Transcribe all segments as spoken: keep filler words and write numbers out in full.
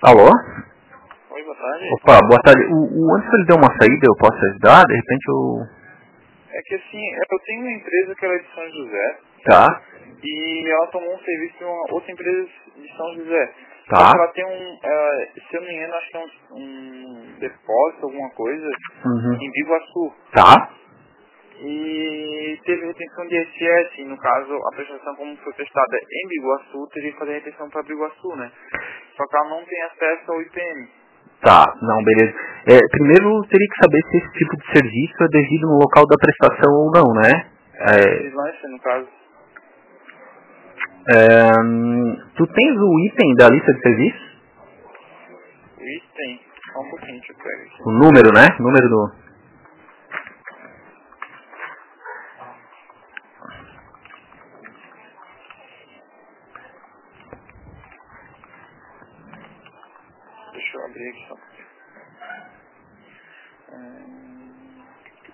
Alô? Oi, boa tarde. Opa, boa tarde. O, o Anderson ele deu uma saída, eu posso ajudar? De repente eu... É que assim, eu tenho uma empresa que ela é de São José Tá, e ela tomou um serviço de uma outra empresa de São José. Só que tá. ela tem um, eh, se eu não me engano, acho que é um, um depósito, alguma coisa, Uhum. em Biguaçu. Tá, E teve retenção de I S S, no caso, a prestação como foi prestada em Biguaçu, teria que fazer a retenção para Biguaçu, né? Só que ela não tem acesso ao I P M. tá. Não, beleza. É, primeiro teria que saber se esse tipo de serviço é devido no local da prestação ou não, né? É, É, freelancer, no caso. é, hum, tu tens o item da lista de serviços? O item, só um pouquinho, deixa eu pegar aqui. O número, né? Número do... Deixa eu abrir aqui só. Hum,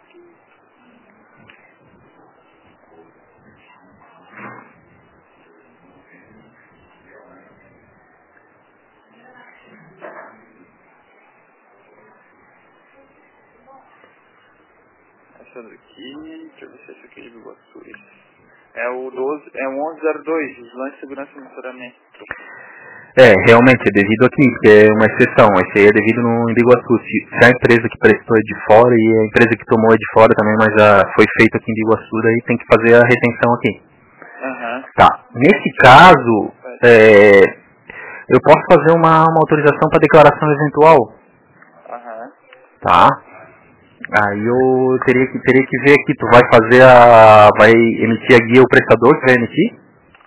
essa daqui, deixa eu ver se esse aqui é de Biguaçu. Isso. É o doze, é o onze zero dois, Vigilância de Segurança e Monitoramento. É, realmente, é devido aqui, porque é uma exceção. Esse aí é devido no Biguaçu. Se, se a empresa que prestou é de fora e a empresa que tomou é de fora também, mas já foi feito aqui em Biguaçu, daí tem que fazer a retenção aqui. Aham. Tá. Nesse caso, é, eu posso fazer uma, uma autorização para declaração eventual, Aham. tá? Aí eu teria que, teria que ver aqui, tu vai fazer a... vai emitir a guia, o prestador que vai emitir?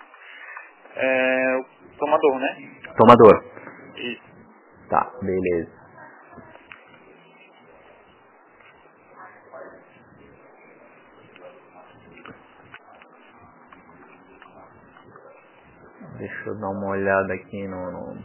É o tomador, né? Tomador. Isso. Tá, beleza. Deixa eu dar uma olhada aqui no... no...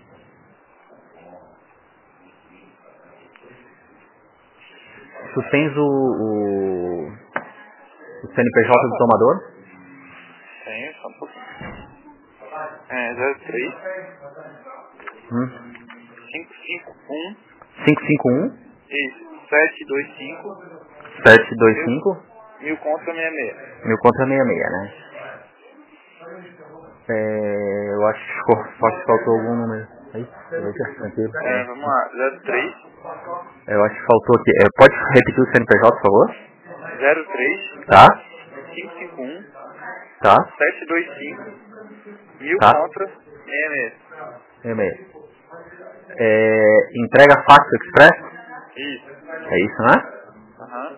Tu tens o, o, o C N P J do tomador? Tem, só um pouquinho. É zero três, Hum. cinco cinco um, cinco cinco um, isso, sete dois cinco, sete dois mil, cinco, mil contra sessenta e seis. mil contra sessenta e seis, né? É, eu acho que ficou- acho que faltou algum número. Aí, deixa, tranquilo. É, vamos lá, zero três, Eu acho que faltou aqui. É, pode repetir o C N P J, por favor? zero três, Tá? cinco cinco um, Tá? sete dois cinco, mil Tá? contra sessenta e seis. E-mail. É, entrega Fax Express? Isso. É isso, né? Aham.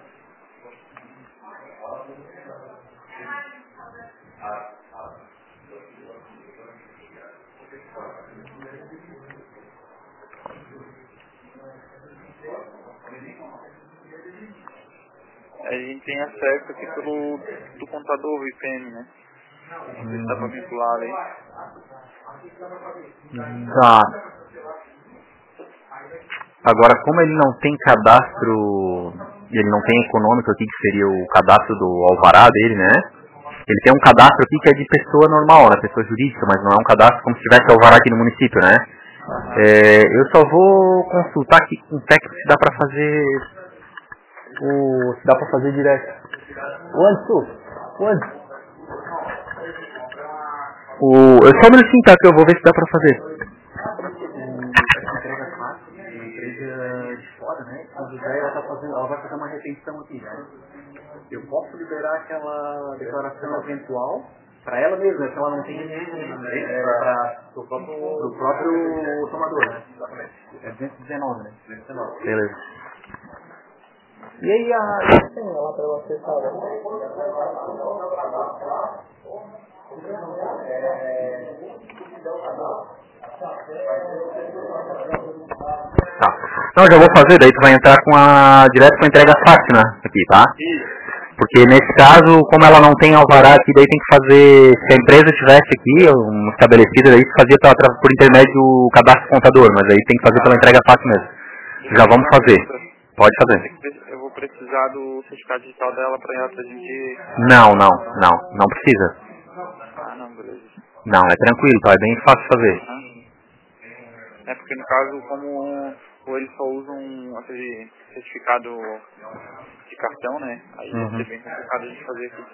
A gente tem acesso aqui pelo do contador V P N, né? Não sei se dá pra Uhum. vincular aí. Tá. Agora, como ele não tem cadastro, ele não tem econômico aqui, que seria o cadastro do alvará dele, né? Ele tem um cadastro aqui que é de pessoa normal, né? Pessoa jurídica, mas não é um cadastro como se tivesse alvará aqui no município, né? Aham. É, eu só vou consultar aqui com o técnico se dá pra fazer o... se dá pra fazer direto. O Anderson, o Anderson. O... Eu só um minutinho, tá? Que eu vou ver se dá pra fazer. Essa entrega fácil, uma empresa de fora, né? A José, ela, tá fazendo, ela vai fazer uma retenção aqui, né? Eu posso liberar aquela declaração eventual para ela mesma, se ela não tem é, para o próprio, pro próprio tomador, né? Exatamente. É duzentos e dezenove, né? duzentos e dezenove. Beleza. E aí a... Tem lá para você, sabe? Tá. Não, já vou fazer, daí tu vai entrar com a... direto com a entrega fácil, né? Aqui, tá? Isso. Porque nesse caso, como ela não tem alvará aqui, daí tem que fazer... Se a empresa tivesse aqui, uma estabelecida, daí fazia pela, tra- por intermédio do cadastro contador, mas aí tem que fazer pela entrega fácil mesmo. Deixa Já eu vamos fazer uma fazer. pergunta. Pode Eu vou, fazer. ter que, pre- eu vou precisar do certificado digital dela pra ela pra gente... Não, não, não. Não precisa. Ah, não, beleza. Não, é tranquilo, tá? É bem fácil de fazer. Aham. É porque no caso, como ou eles só usam aquele certificado de cartão, né? Aí vai Uhum. ser bem complicado de fazer aqui.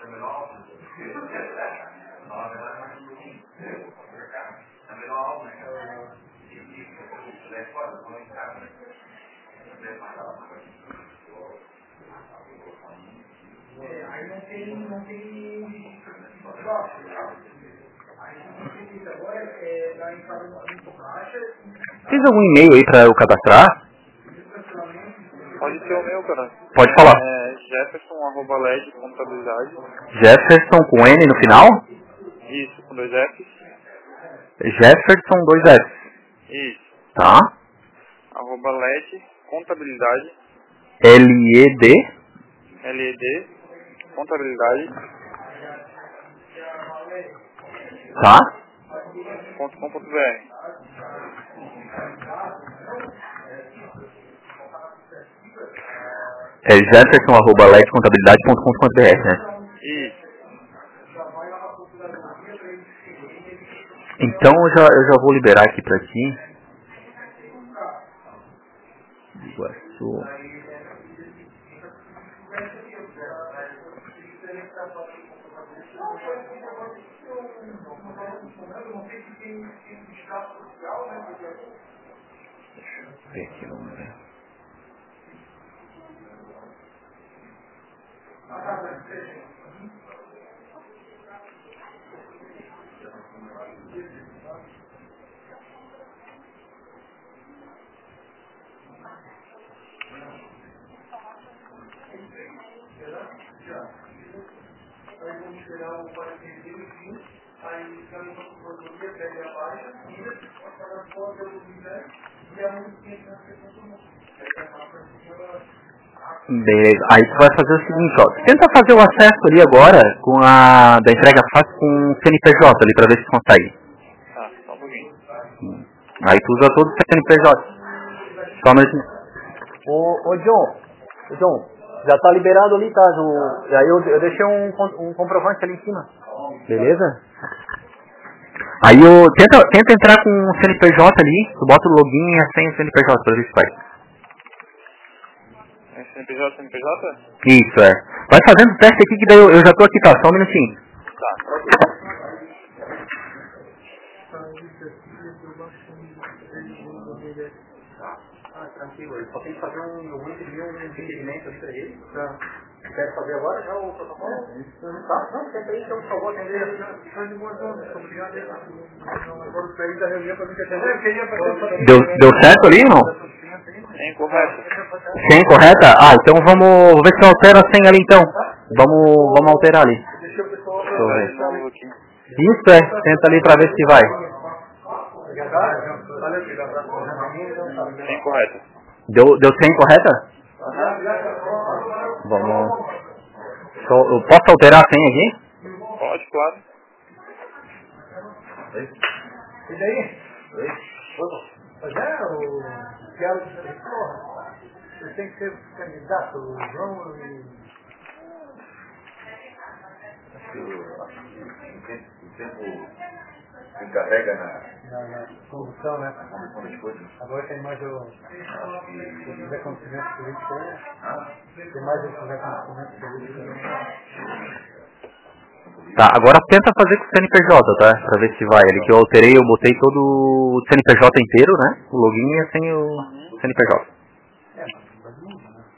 Fez algum e-mail aí pra eu cadastrar? Pode ser o meu, cara. Pode falar. É Jefferson, arroba L E D, contabilidade. Jefferson com N no final? Isso, com dois F's. Jefferson dois S. Isso. Tá? Arroba L E D, contabilidade. L E D. L E D, contabilidade. Tá? ponto com ponto br. É Jefferson arroba L E D contabilidade ponto com ponto br, né? Isso. Então eu já, eu já vou liberar aqui pra ti. Iguaçu. Deixa eu ver aqui, vamos ver. Beleza. Aí tu vai fazer o seguinte, ó. Tenta fazer o acesso ali agora com a da entrega fácil com o C N P J ali pra ver se consegue. Tá, só um pouquinho. Aí tu usa todo o C N P J. Só mais... Ô, ô John, ô John, já tá liberado ali, tá? O... Aí eu, eu deixei um, com- um comprovante ali em cima. Beleza? Aí eu tenta, tenta entrar com o C N P J ali, tu bota o login e a senha do C N P J pra ver se vai. É C N P J, C N P J? Isso, é. Vai fazendo o teste aqui que daí eu, eu já tô aqui, tá? Só um minutinho. Tá. Ah, tranquilo, ele só tem que fazer um, um imprimir um requerimento ali pra ele. Tá. Quer fazer agora já o protocolo? É, isso. Tá, não, senta aí, então, por favor, atender. Tá de boa, então, obrigado aí. Agora o período da reunião pra mim que atender. Deu, deu certo ali ou não? É incorreto. Senha correta? Ah, então vamos, vou ver se eu altero a senha ali então. Vamos, vamos alterar ali. Deixa o pessoal Deixa eu ver. De novo aqui. Isso é, tenta ali pra ver se vai. É incorreto. Deu, deu senha correta? Vamos. Só- eu posso alterar a senha aqui? Pode, claro. E daí? Mas é, o Thiago disse, porra, você tem que ser candidato, o João e... Acho que o o tempo se encarrega na Na, na condução, né? condução das coisas. Agora tem mais o... Acho que... Se tiver conhecimento político, né? Ah, Tem mais o que tiver conhecimento político, né? Tá, agora tenta fazer com o C N P J, tá? Pra ver se vai. Ali que eu alterei, eu botei todo o C N P J inteiro, né? O login e sem o C N P J. É, mas não muda, né?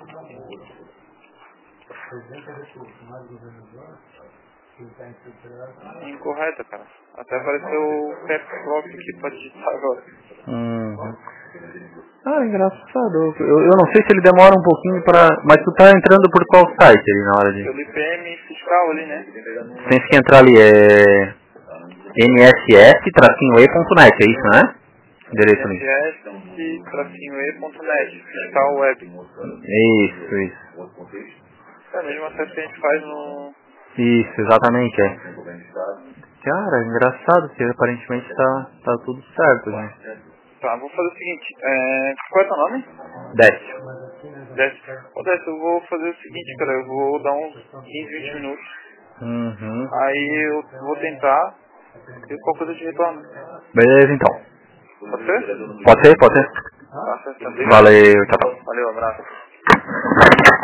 O presidente é recurso, mais governador, que está infiltrado. É incorreto, cara. Até apareceu o Caps Lock aqui pra digitar agora. Uhum. Ah, engraçado. Eu, eu não sei se ele demora um pouquinho pra... Mas tu tá entrando por qual site ali na hora de... Pelo I P M fiscal ali, né? Tem que entrar ali, é... N S S e ponto net, é isso, né? Endereço ali. N S S tracinho E ponto net, fiscal web. Isso, isso. É a mesma acesso que a gente faz no... Isso, exatamente, é. Cara, engraçado, que aparentemente tá, tá tudo certo, né? Tá, vou fazer o seguinte, é... qual é o teu nome? Desce. Décio. Ô Décio, eu vou fazer o seguinte, cara, eu vou dar uns quinze, vinte minutos. Uhum. Aí eu vou tentar e qualquer coisa eu te retorno. Beleza, então. Pode ser? Pode ser, pode ser. Tá, certo. Valeu, tchau, tchau. Valeu, abraço.